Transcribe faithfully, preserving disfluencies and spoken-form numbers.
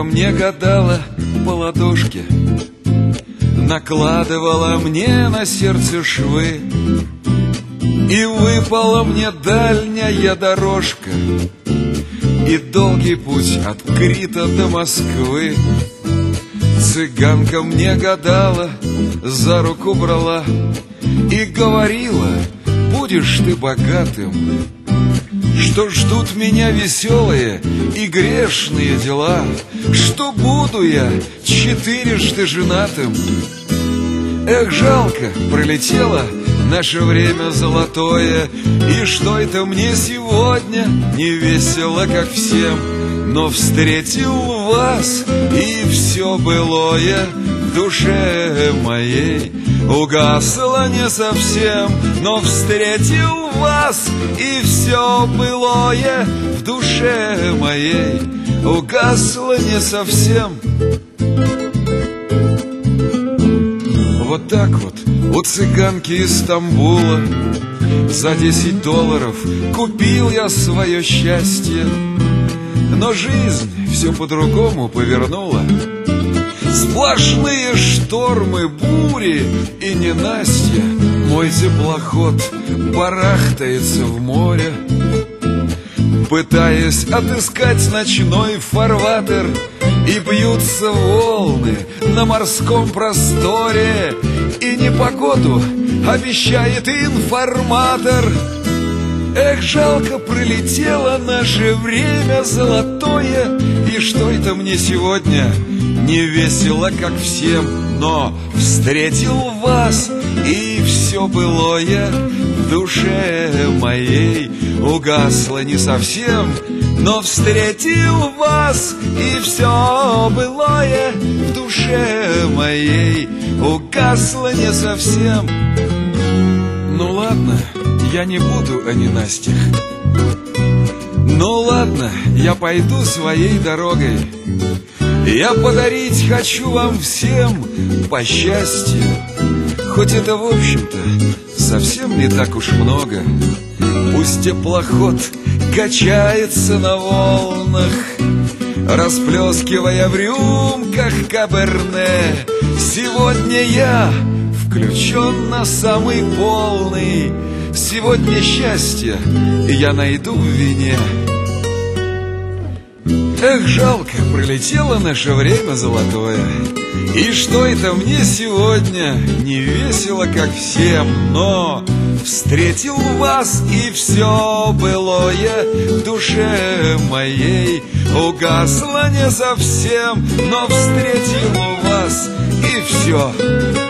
мне гадала по ладошке, накладывала мне на сердце швы, и выпала мне дальняя дорожка и долгий путь от Крита до Москвы. Цыганка мне гадала, за руку брала и говорила: будешь ты богатым, что ждут меня веселые и грешные дела, что буду я четырежды женатым. Эх, жалко, пролетело наше время золотое, и что это мне сегодня не весело, как всем. Но встретил вас, и все былое в душе моей угасло не совсем. Но встретил вас, и все былое в душе моей угасло не совсем. Вот так вот у цыганки из Стамбула за десять долларов купил я свое счастье. Но жизнь все по-другому повернула. Сплошные штормы, бури и ненастья. Мой теплоход барахтается в море, пытаясь отыскать ночной фарватер. И бьются волны на морском просторе, и непогоду обещает информатор. Эх, жалко, пролетело наше время золотое, и что это мне сегодня не весело, как всем. Но встретил вас, и все былое в душе моей угасло не совсем. Но встретил вас, и все былое в душе моей угасло не совсем. Ну ладно, я не буду о ненастьях. Ну ладно, я пойду своей дорогой. Я подарить хочу вам всем по счастью, хоть это, в общем-то, совсем не так уж много. Пусть теплоход качается на волнах, расплескивая в рюмках каберне. Сегодня я включен на самый полный. Сегодня счастье я найду в вине. Эх, жалко, пролетело наше время золотое, и что это мне сегодня не весело, как всем. Но встретил вас, и все былое в душе моей угасло не совсем. Но встретил вас, и все